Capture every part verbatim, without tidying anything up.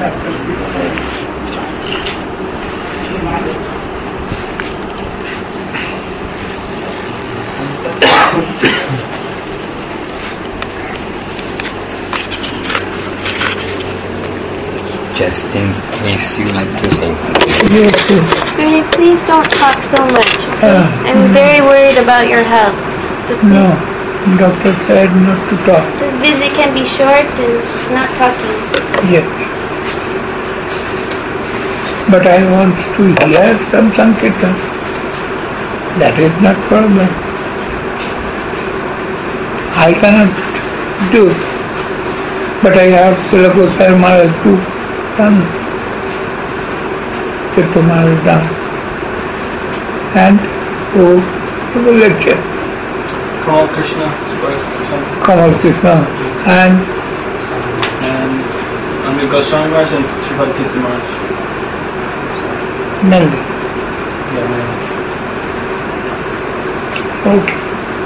Just in case you like to say something. Yes, yes. Rudy, please don't talk so much. Okay? Uh, I'm very worried about your health. So please, No, doctor said not to talk. this visit can be short and not talking. Yes. But I want to hear some Sankirtan. That is not problem. I cannot do. But I have Srila Goswami Maharaj to done. Tirtha Maharaj done. And who give a lecture. Kamal Krishna spoke or something. Kamal Krishna. And And Amir Goswami Maharaj and Sripad Tirtha Maharaj. Nelly. Yeah, yeah. Okay.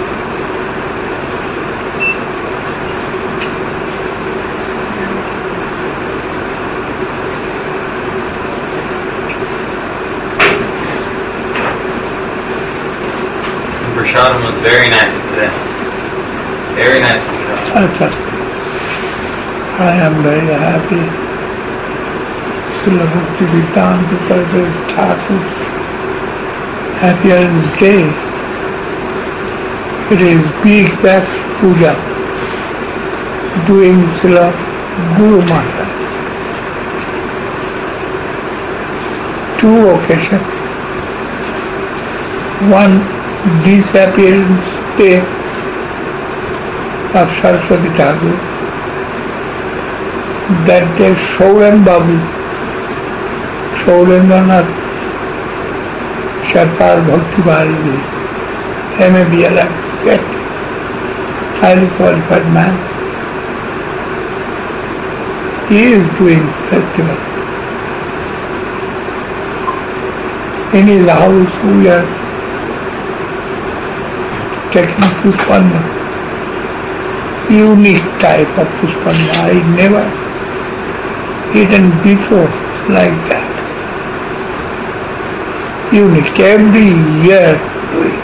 Prashadam was very nice today. Very nice Prashadam. That's it. I am very happy. Srila Bhaktivedanta Prabhupada Thakur's appearance day. It is big back puja doing Srila Guru Maharaj. Two occasions. One disappearance day of Saraswati Thakur. That day Shauran Babu, Shaurendranath Sarkar Bhakti Bharati, M A B L, get highly qualified man. He is doing festival. In his house we are taking Pushpanna. Unique type of Pushpanna. I never eaten before like that. Unique. Every year doing.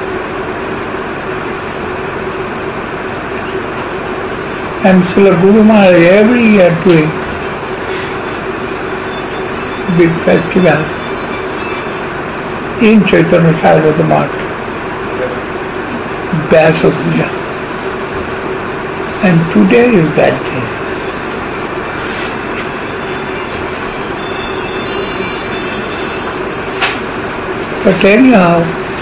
And Srila Guru Maharaj every year doing big festival in Chaitanya Saraswati Math. Vyasa Puja. And today is that day. But anyhow,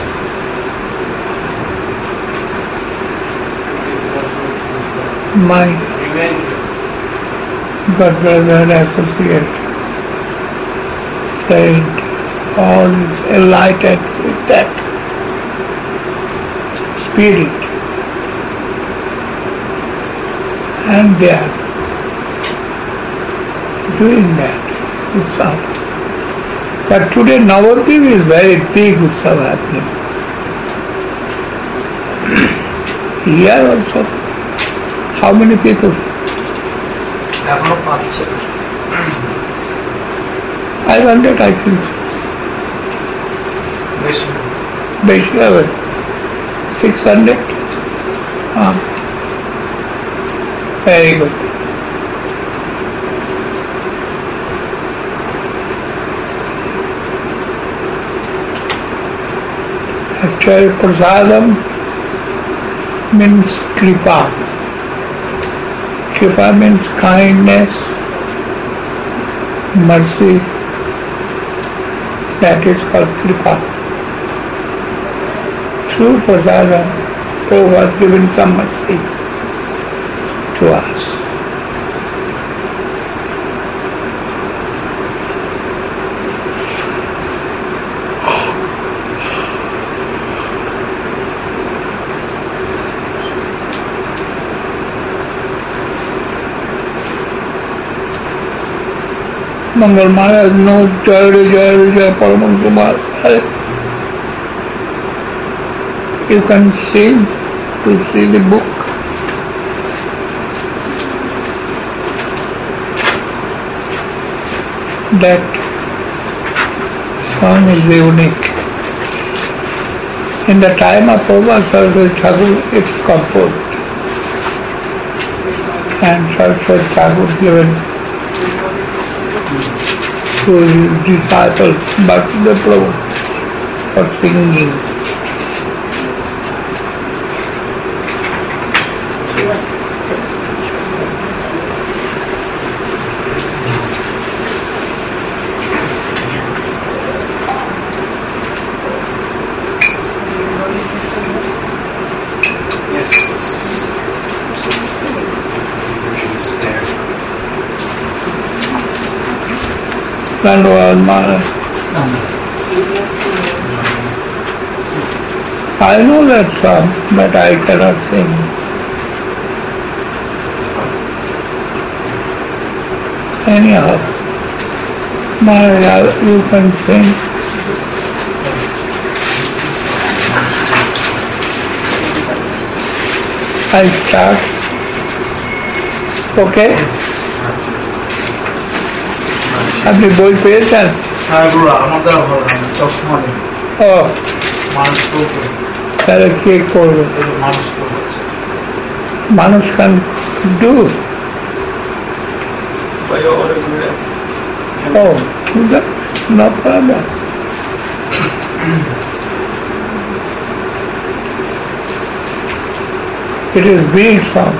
my God brother associate, friend, all is enlightened with that spirit. And they are doing that Utsav. But today Navadvip is very big Utsav happening. Here also, how many people? five hundred, I think so. Basically, six hundred. Ah. Very good. Actually, prasadam means kripa. Kripa means kindness, mercy. That is called kripa. Through prasadam, Prabhupada has given some mercy to us. Mangal Maharaj knows Jai Jai Jai Paramahansa Maharaj. You can see to see the book. That song is unique. In the time of Prabhupada Saraswati Thakur, it's composed. And Saraswati Thakur given to his disciple Bhakti Prabhu for singing. Dandavad Maharaj. I know that song, but I cannot sing. Anyhow, Maharaj, you can sing. I start. Okay? আপনি বই পেয়েছেন? হ্যাঁ গুরু, আমাদের চশমা নেই, ও মানুষ করবে, তাহলে কে করবে? মানুষ করবে, মানুষ can do. By your autograph. Oh, that, no problem. It is big song.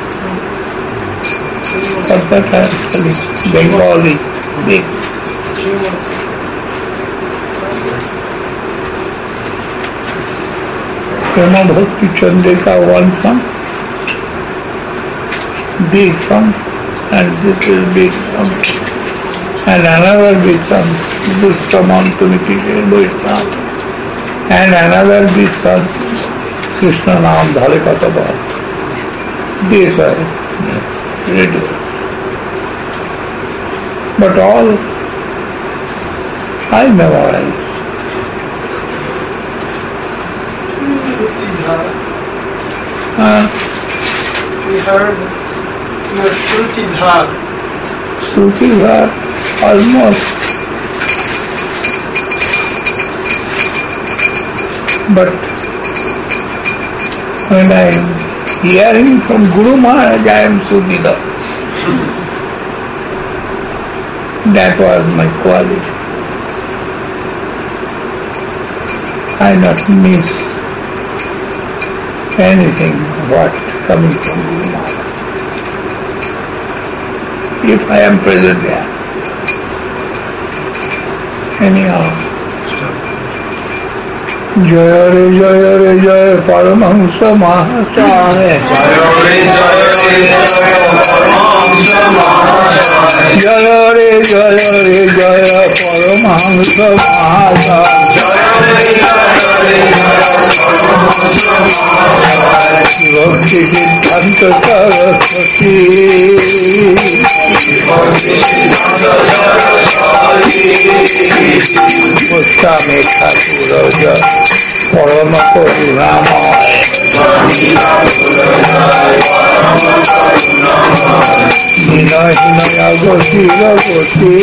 But that actually Bengali, big. Prema Bhakti Chandrika one song, big song, and this is big song. And another big song, Dustamantunikishe song, and another big song, Krishna Naam Dhale Kataba. These are ready. But all I memorize. Uh, We heard your Shruti Dhar. Shrutis are almost, but when I am hearing from Guru Maharaj, I am Sudhida. That was my quality. I not miss anything what coming from Guru Maharaj. If I am present there. Anyhow. Jaya Re Jaya Re Jaya Paramahamsa Mahacaya. Jaya Re Jaya Re Jaya Paramahamsa Mahacaya. Jaya Re Jaya Re Jaya Paramahamsa Mahacaya. Jaya Re Jaya Re Jaya Paramahamsa Mahacaya. Bhakti Siddhanta Saraswati. Bhakti Siddhanta Saraswati. Goswami Thakur Parama Karunamaya. Hina Hinaya Goti Goti.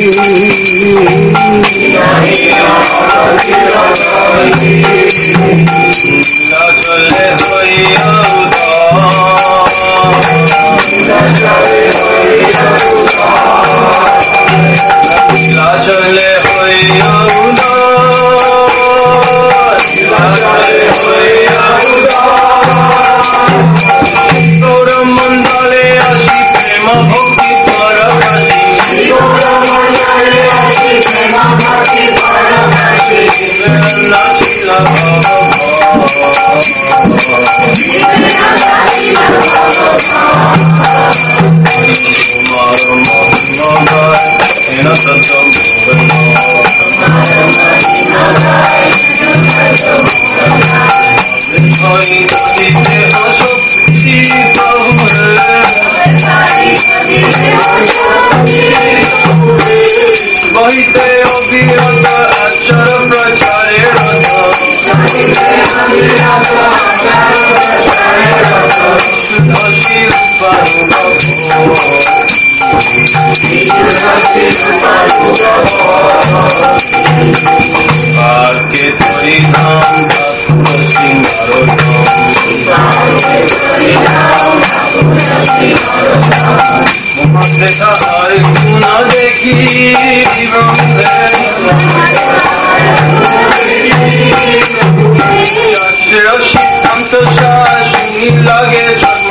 Bahite Abhirata Achara Prachare Rata. Ashil Parubhapo आके तोरी नाम ठाकुर सिंगारो मोहन देखा और न देखी सिद्धांत शाही लगे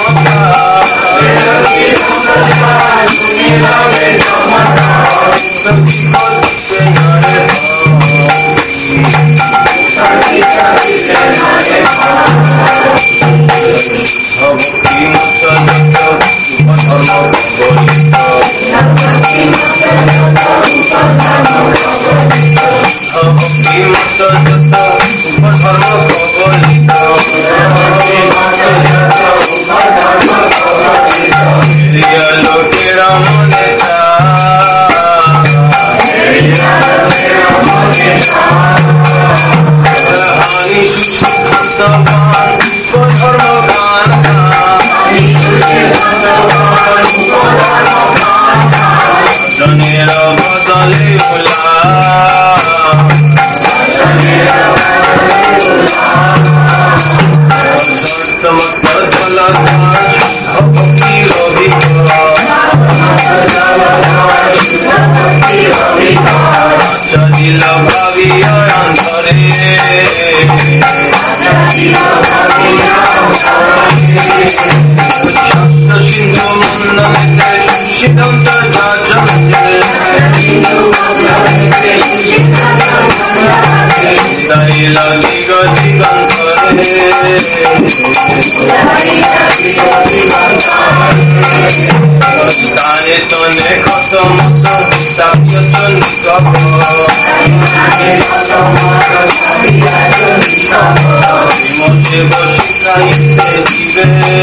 भक्ति मत लोकेरा मने हानि सुशिक्षित धर्म गान जनेर बदले होला चलिला भावी अंधरे सिंधु मंदमिते सिद्धांत दाइला दिग दिगंतरे स्थाने स्तने खतम साप्य निकप विमोचे बसिकाइते जीवे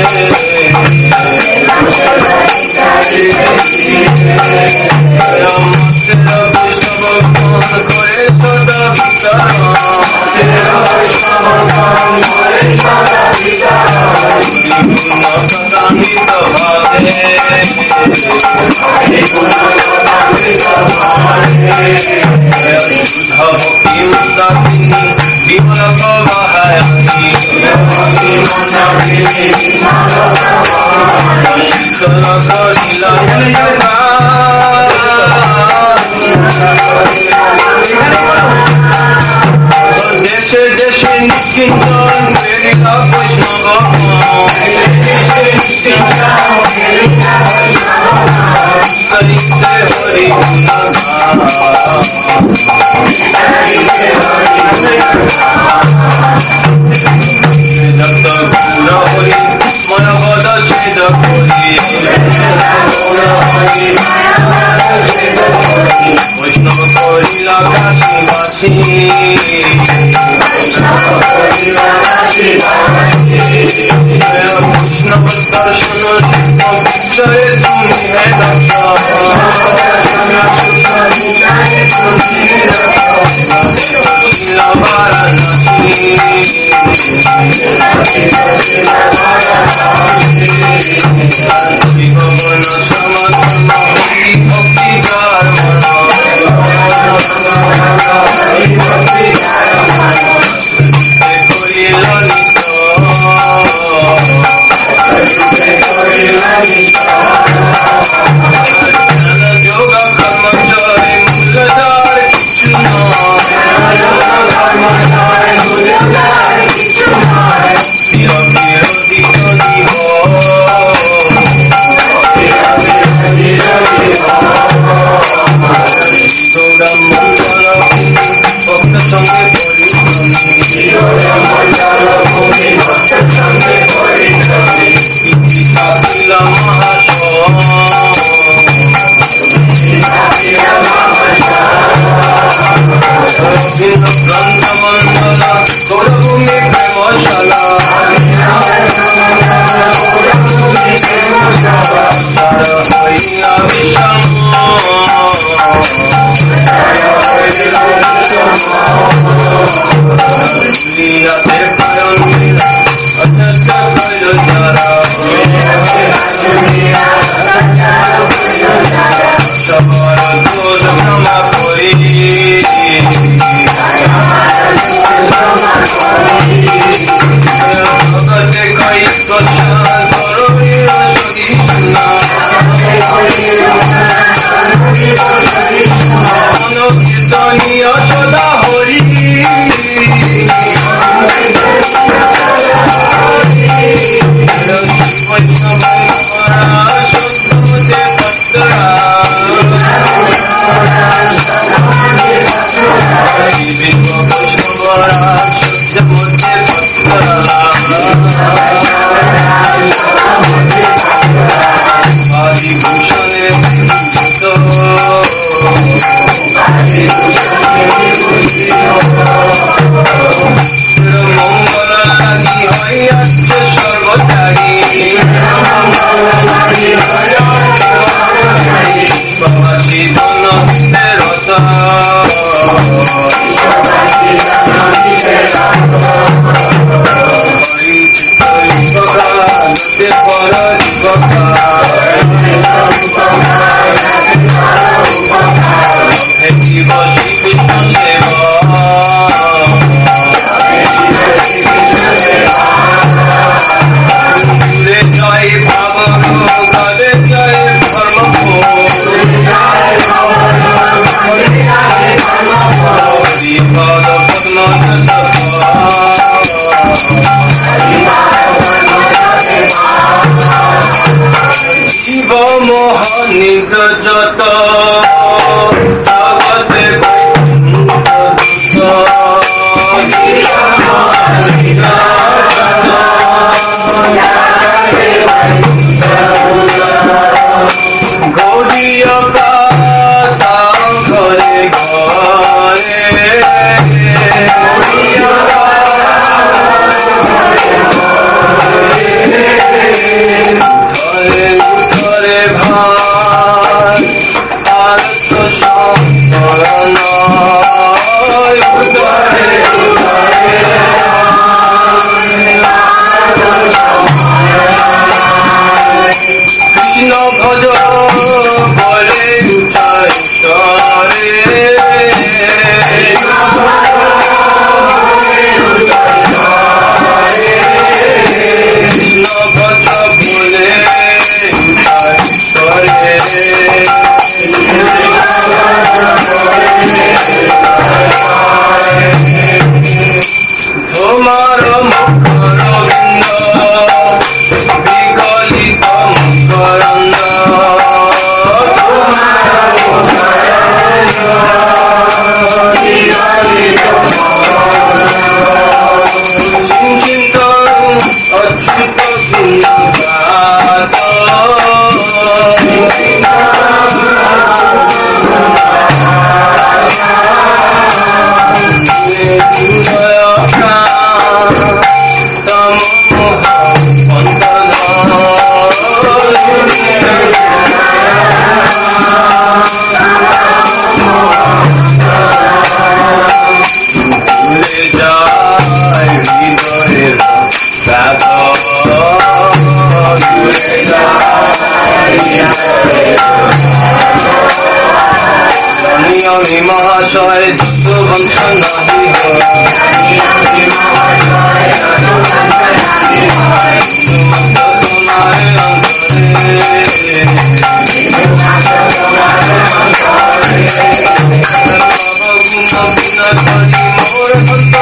देशे देशे निश्चिंतन मेरिला वैष्णव करिते हरि जगत गुण हरि मन बद छेद करी वैष्णव करिला काशी कृष्ण दर्शन विषय तुम्हें है জীব শ্রীকৃষ্ণ সেবা দূরে জয় ভাবর ঘরে জয় ধর্ম হরিপদ পদ্ম জীব মোহ নিদ্র যত জগতে গৌরীয় পাতা ঘরে ঘরে ঘরে ঘরে ভাই আর তো সম্পূর্ণ কৃষ্ণ ভজ বলে উচ্চরে কৃষ্ণ ভজ বলে তোমার মুখর বৃন্দ বিগলিত মুখরন্দ চিন্তিত অচ্যুত গুণগাত আমি মহাশয় যত বংশ নাহি মোর ভক্ত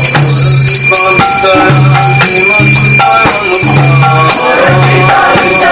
Thank you.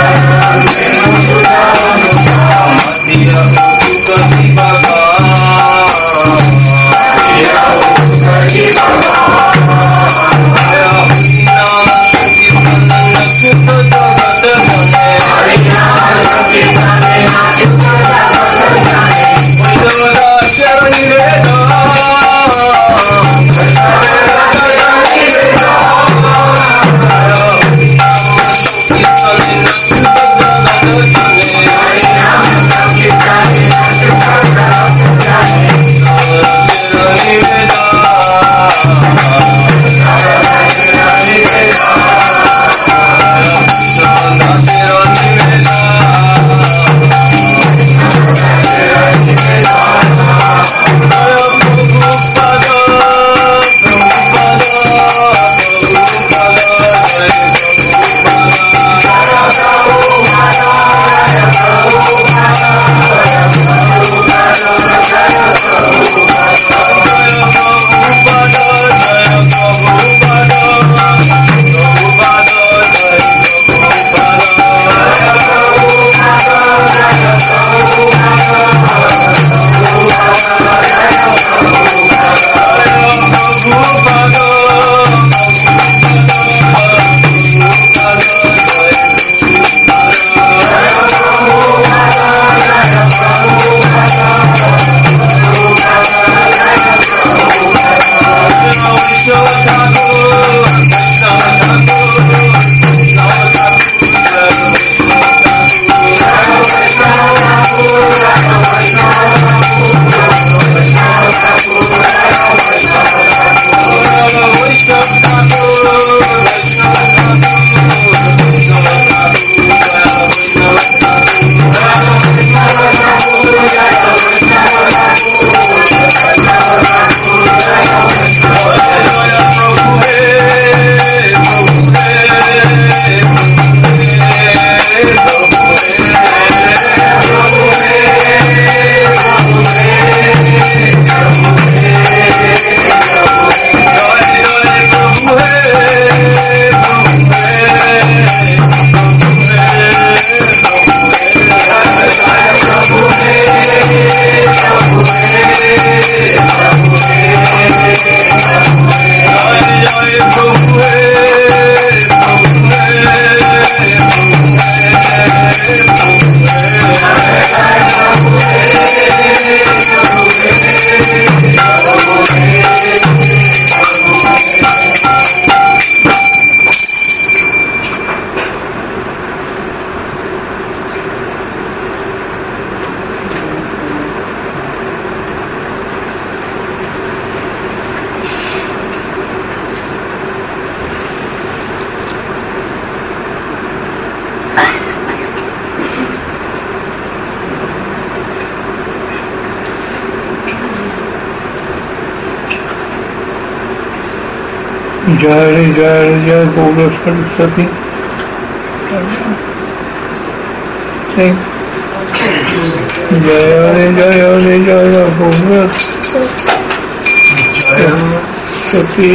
Jai Jai Jai Guru Saraswati. Sing. Jai Jai Jai Jai Guru Saraswati.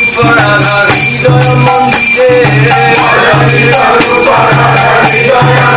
Hare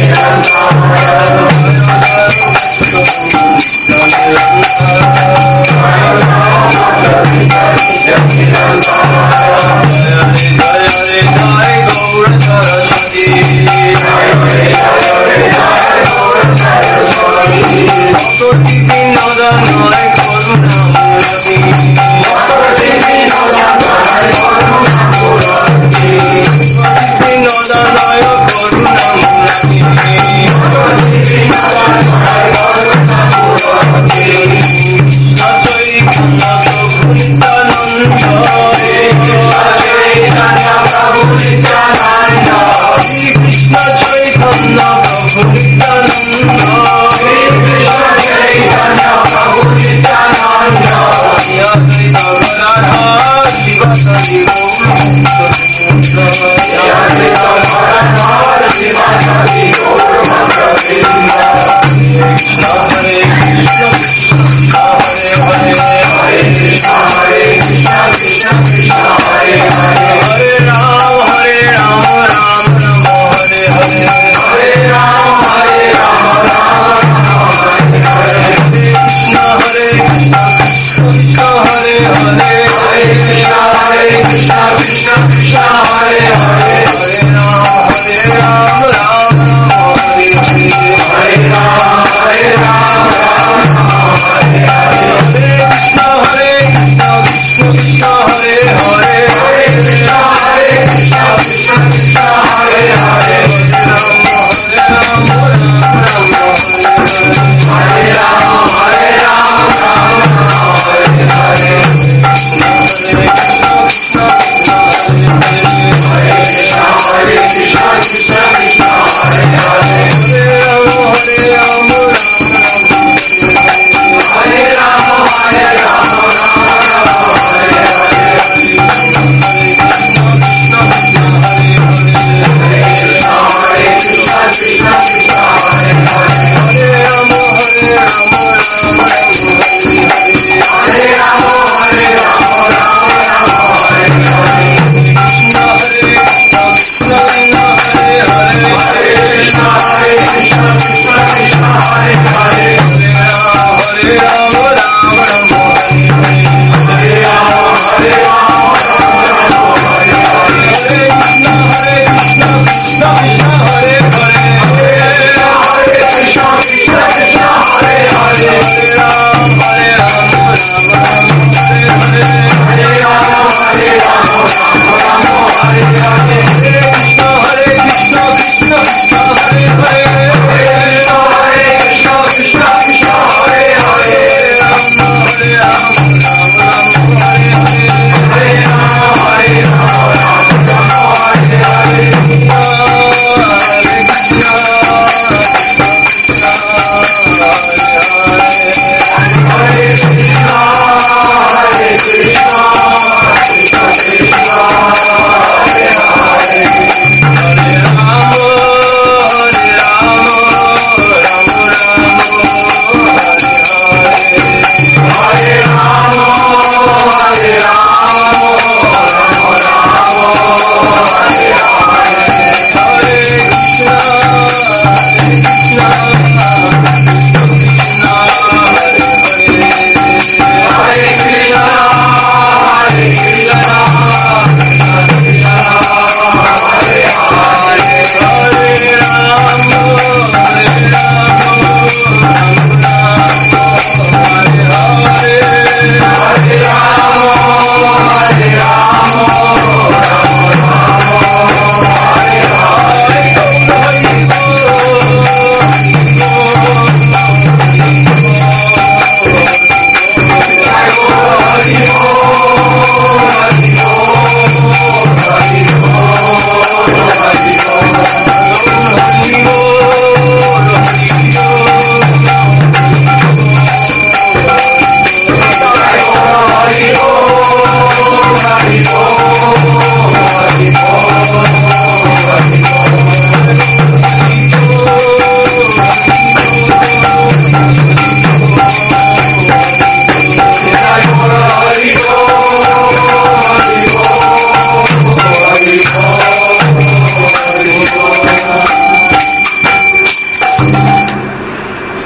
Hare Krishna, Hare Krishna, Krishna Krishna,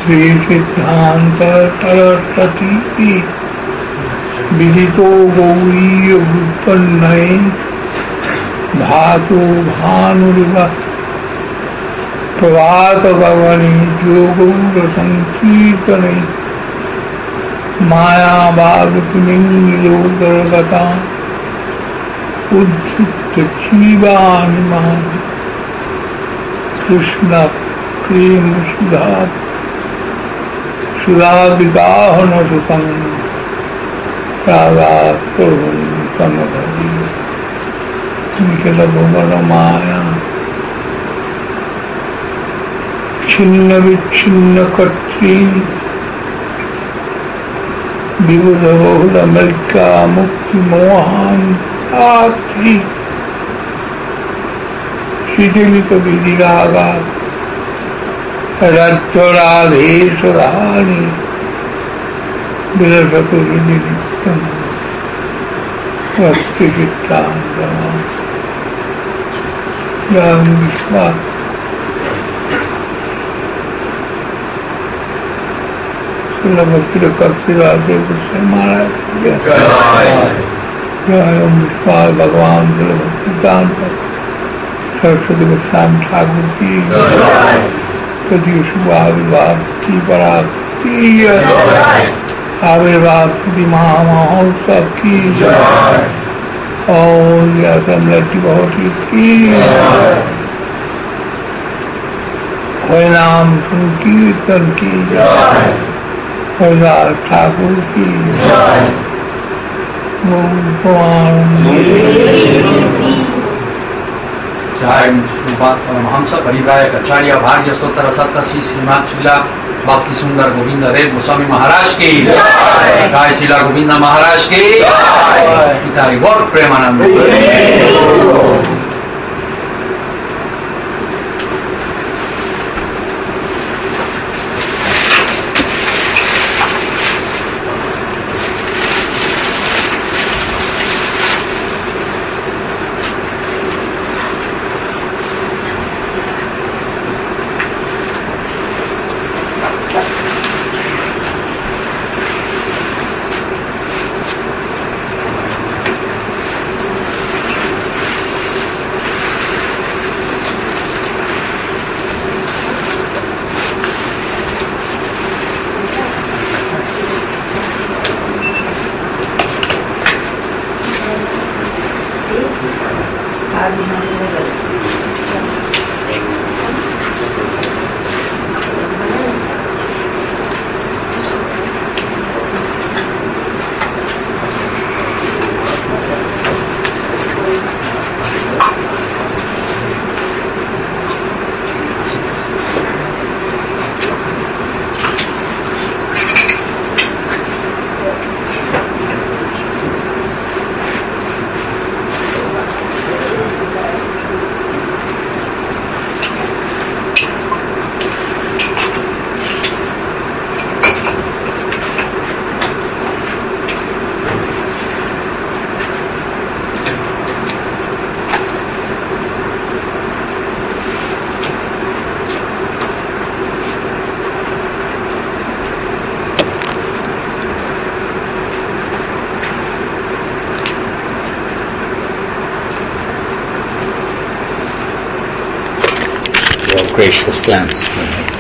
Shri सिद्धांत सरस्वती विदितो गौरी उत्पन्नये धातु भानुरिव प्रभात गगने योगौर संकीर्तने माया बागतिमिंगिलोदरगता उद्धृत जीवानिमान कृष्ण प्रेम सुधा सुधादिगाहन सुतं रागात् प्रभुं तमभजि निखिल भुवन माया छिन्न विच्छिन्न कर्त्री विबुध बहुल मल्का मुक्ति मोहान आत्री शिथिलित विधिरागा रत्वराधेश धानी विलसतु नित्यम भक्ति चित्तांतमा ज्ञान विश्वास भक्ति कक्षिरादेव से महाराज जय ओम विश्वास भगवान सिद्धांत सरस्वती गोस्वामी ठाकुर की कभी शुभाविर्भाव की पराक्ति आविर्भाव की महामहोत्सव की और यह कमलटी बहुत की हरिनाम संकीर्तन की हरिदास ठाकुर की जय परमहंस परिव्राजक आचार्य भाग्य स्तोत्र सत्य श्री श्रीमान शिला भक्ति सुंदर गोविंद देव गोस्वामी महाराज की जय शिला गोविंद महाराज की पिता गौर प्रेमानंद Gracious glance.